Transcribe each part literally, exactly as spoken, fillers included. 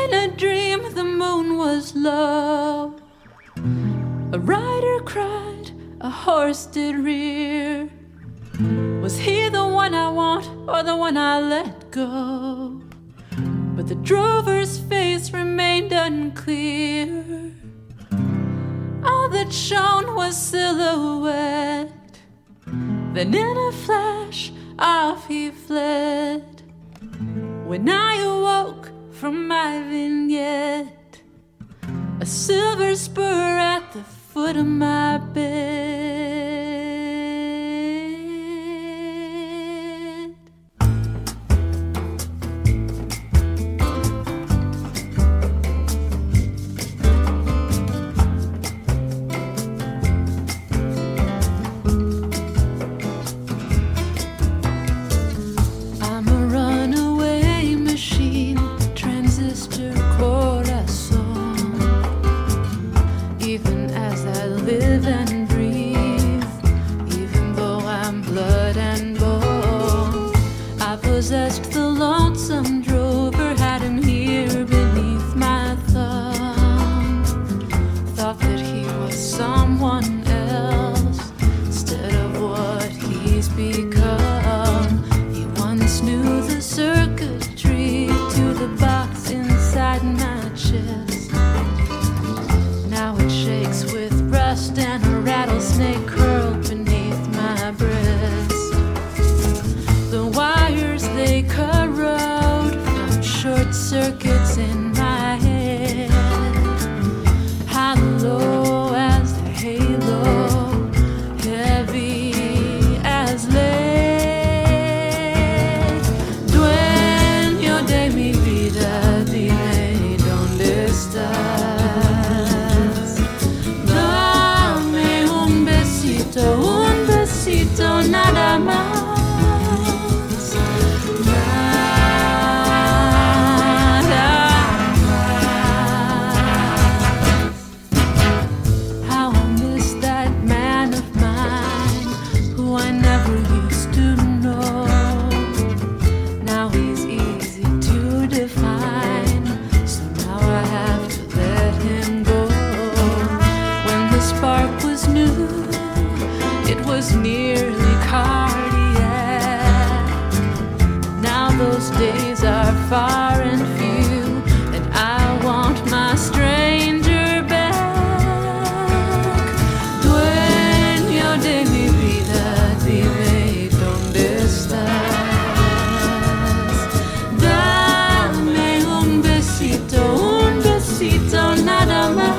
In a dream the moon was low. A rider cried, a horse did rear. Was he the one I want or the one I let go? But the drover's face remained unclear. All that shone was silhouette. Then in a flash off he fled. When I awoke from my vignette, a silver spur at the foot of my bed. I'm a runaway machine, transistor corazon. Even as I live and breathe, even though I'm blood and bone, I possessed the lonesome drover, had him here beneath my thumb. Thought that he was someone else instead of what he's become. He once knew the circuitry to the box inside my chest. Now it shakes with rust and a rattlesnake curled beneath my breast. The wires, they corrode from short circuits in my head. Hollow as the halo, heavy as lead. Dueño de mi vida, dime dónde estás. Dame un besito, un besito nada más. Nada más. How I miss that man of mine who I never used to know. Now he's easy to define, so now I have to let him go. When the spark was new, it was nearly cardiac. Now those days are far and few, and I want my stranger back. Dueño de mi vida, dime dónde estás. Dame un besito, un besito nada más.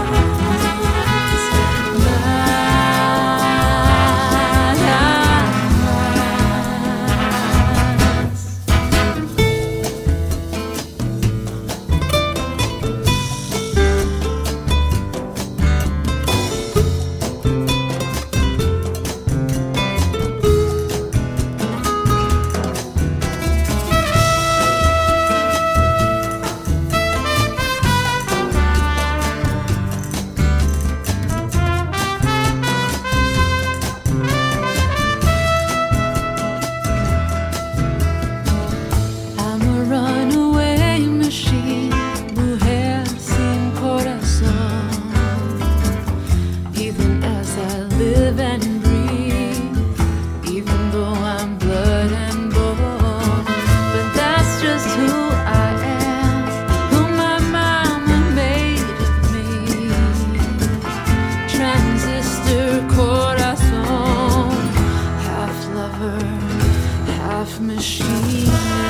I'm a runaway machine, mujer sin corazón. Even as I live and breathe, even though I'm blood and bone, but that's just who I am, who my mama made of me. Transistor corazón, half lover, half machine.